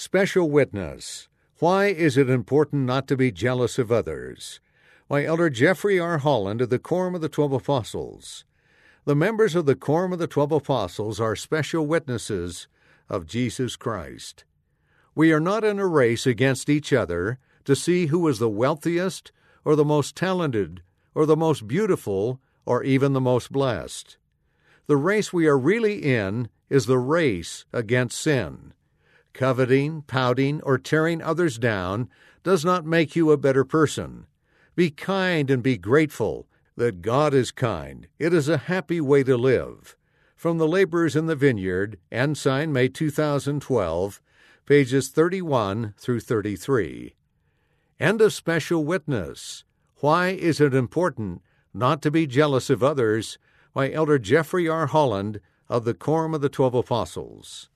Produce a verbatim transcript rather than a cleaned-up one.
Special Witness. Why is it important not to be jealous of others? By Elder Jeffrey R. Holland of the Quorum of the Twelve Apostles. The members of the Quorum of the Twelve Apostles are special witnesses of Jesus Christ. We are not in a race against each other to see who is the wealthiest or the most talented or the most beautiful or even the most blessed. The race we are really in is the race against sin. Coveting, pouting, or tearing others down does not make you a better person. Be kind and be grateful that God is kind. It is a happy way to live. From the Laborers in the Vineyard, Ensign, May two thousand twelve, pages thirty-one through thirty-three. And a special witness. Why is it important not to be jealous of others? By Elder Jeffrey R. Holland of the Quorum of the Twelve Apostles.